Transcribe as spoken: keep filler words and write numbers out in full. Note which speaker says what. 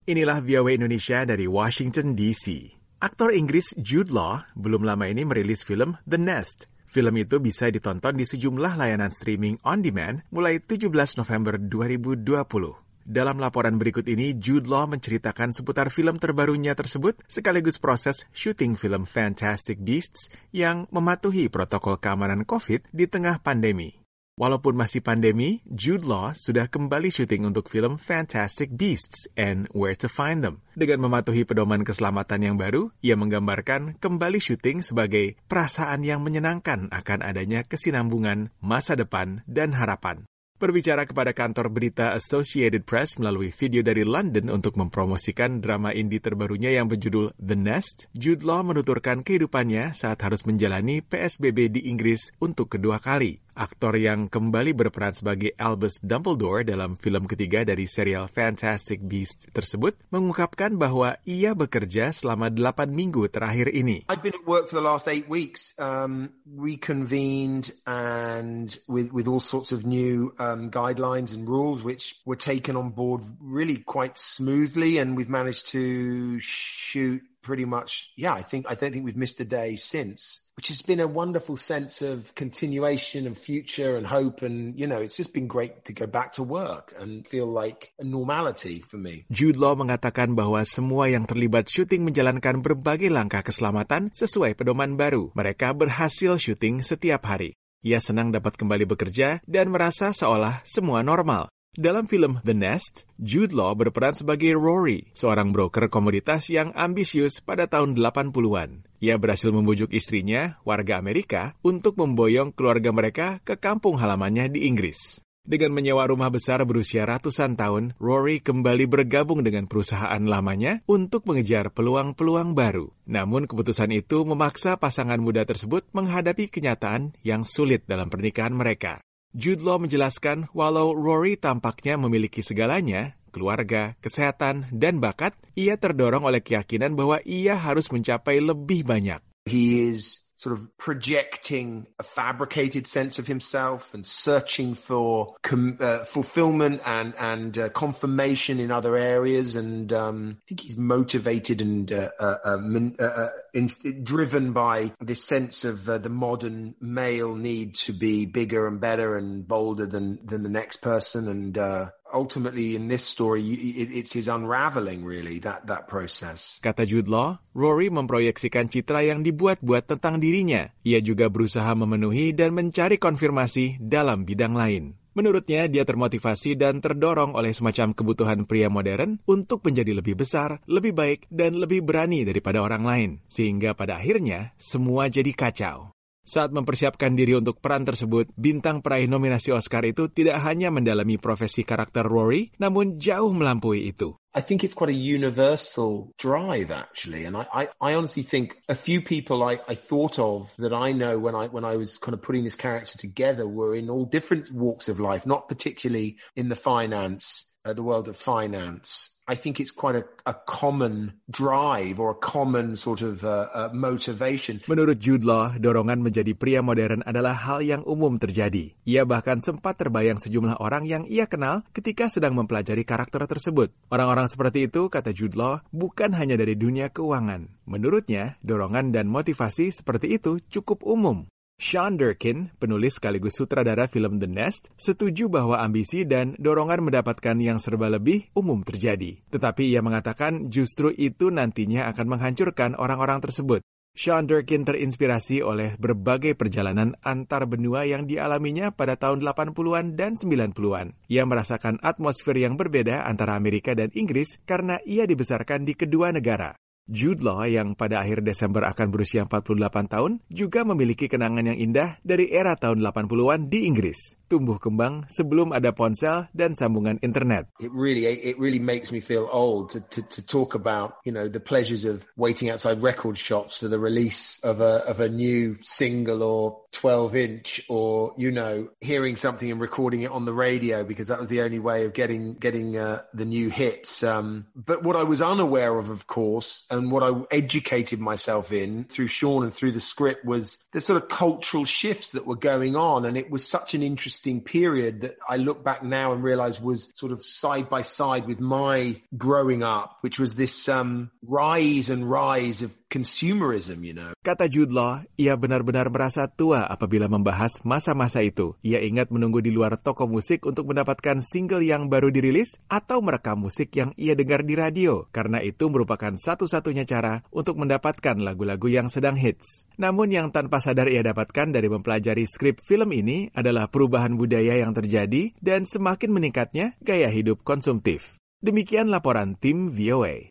Speaker 1: Inilah V O A Indonesia dari Washington D C. Aktor Inggris Jude Law belum lama ini merilis film The Nest. Film itu bisa ditonton di sejumlah layanan streaming on demand mulai tujuh belas November dua ribu dua puluh. Dalam laporan berikut ini, Jude Law menceritakan seputar film terbarunya tersebut sekaligus proses syuting film Fantastic Beasts yang mematuhi protokol keamanan COVID di tengah pandemi. Walaupun masih pandemi, Jude Law sudah kembali syuting untuk film Fantastic Beasts and Where to Find Them. Dengan mematuhi pedoman keselamatan yang baru, ia menggambarkan kembali syuting sebagai perasaan yang menyenangkan akan adanya kesinambungan, masa depan, dan harapan. Berbicara kepada kantor berita Associated Press melalui video dari London untuk mempromosikan drama indie terbarunya yang berjudul The Nest, Jude Law menuturkan kehidupannya saat harus menjalani P S B B di Inggris untuk kedua kali. Aktor yang kembali berperan sebagai Albus Dumbledore dalam film ketiga dari serial Fantastic Beasts tersebut mengungkapkan bahwa ia bekerja selama delapan minggu terakhir ini.
Speaker 2: I've been at work for the last eight weeks, um, reconvened and with with all sorts of new um, guidelines and rules which were taken on board really quite smoothly, and we've managed to shoot pretty much, yeah, I think I don't think we've missed a day since, which has been a wonderful sense of continuation and future and hope, and you know, it's just been great to go back to work and feel like a normality for me.
Speaker 1: Jude Law mengatakan bahwa semua yang terlibat syuting menjalankan berbagai langkah keselamatan sesuai pedoman baru. Mereka berhasil syuting setiap hari. Ia senang dapat kembali bekerja dan merasa seolah semua normal. Dalam film The Nest, Jude Law berperan sebagai Rory, seorang broker komoditas yang ambisius pada tahun delapan puluhan. Ia berhasil membujuk istrinya, warga Amerika, untuk memboyong keluarga mereka ke kampung halamannya di Inggris. Dengan menyewa rumah besar berusia ratusan tahun, Rory kembali bergabung dengan perusahaan lamanya untuk mengejar peluang-peluang baru. Namun keputusan itu memaksa pasangan muda tersebut menghadapi kenyataan yang sulit dalam pernikahan mereka. Jude Law menjelaskan walau Rory tampaknya memiliki segalanya, keluarga, kesehatan, dan bakat, ia terdorong oleh keyakinan bahwa ia harus mencapai lebih banyak.
Speaker 2: He is sort of projecting a fabricated sense of himself and searching for com- uh, fulfillment and and uh, confirmation in other areas, and um, I think he's motivated and uh, uh, uh, uh, in- driven by this sense of uh, the modern male need to be bigger and better and bolder than than the next person, and uh, ultimately in this story it, it's his unraveling really, that that process.
Speaker 1: Kata Jude Law, Rory memproyeksikan citra yang dibuat-buat tentang dirinya. Ia juga berusaha memenuhi dan mencari konfirmasi dalam bidang lain. Menurutnya, dia termotivasi dan terdorong oleh semacam kebutuhan pria modern untuk menjadi lebih besar, lebih baik, dan lebih berani daripada orang lain. Sehingga pada akhirnya, semua jadi kacau. Saat mempersiapkan diri untuk peran tersebut, bintang peraih nominasi Oscar itu tidak hanya mendalami profesi karakter Rory, namun jauh melampaui itu.
Speaker 2: I think it's quite a universal drive, actually, and I, I, I honestly think a few people I, I thought of that I know when I when I was kind of putting this character together were in all different walks of life, not particularly in the finance, uh, the world of finance. I think it's quite a, a common drive or a common sort of uh, uh, motivation.
Speaker 1: Menurut Jude Law, dorongan menjadi pria modern adalah hal yang umum terjadi. Ia bahkan sempat terbayang sejumlah orang yang ia kenal ketika sedang mempelajari karakter tersebut. Orang-orang seperti itu, kata Jude Law, bukan hanya dari dunia keuangan. Menurutnya, dorongan dan motivasi seperti itu cukup umum. Sean Durkin, penulis sekaligus sutradara film The Nest, setuju bahwa ambisi dan dorongan mendapatkan yang serba lebih umum terjadi. Tetapi ia mengatakan justru itu nantinya akan menghancurkan orang-orang tersebut. Sean Durkin terinspirasi oleh berbagai perjalanan antar benua yang dialaminya pada tahun delapan puluhan dan sembilan puluhan. Ia merasakan atmosfer yang berbeda antara Amerika dan Inggris karena ia dibesarkan di kedua negara. Jude Law yang pada akhir Desember akan berusia empat puluh delapan tahun juga memiliki kenangan yang indah dari era tahun delapan puluhan di Inggris. Tumbuh kembang sebelum ada ponsel dan sambungan internet.
Speaker 2: It really it really makes me feel old to to to talk about, you know, the pleasures of waiting outside record shops for the release of a of a new single or twelve inch, or, you know, hearing something and recording it on the radio because that was the only way of getting getting uh, the new hits. Um, but what I was unaware of, of course, and what I educated myself in through Sean and through the script was the sort of cultural shifts that were going on. And it was such an interesting period that I look back now and realize was sort of side by side with my growing up, which was this um, rise and rise of consumerism, you know.
Speaker 1: Kata Jude Law, ia benar-benar merasa tua apabila membahas masa-masa itu. Ia ingat menunggu di luar toko musik untuk mendapatkan single yang baru dirilis atau merekam musik yang ia dengar di radio, karena itu merupakan satu-satunya cara untuk mendapatkan lagu-lagu yang sedang hits. Namun yang tanpa sadar ia dapatkan dari mempelajari skrip film ini adalah perubahan budaya yang terjadi dan semakin meningkatnya gaya hidup konsumtif. Demikian laporan tim V O A.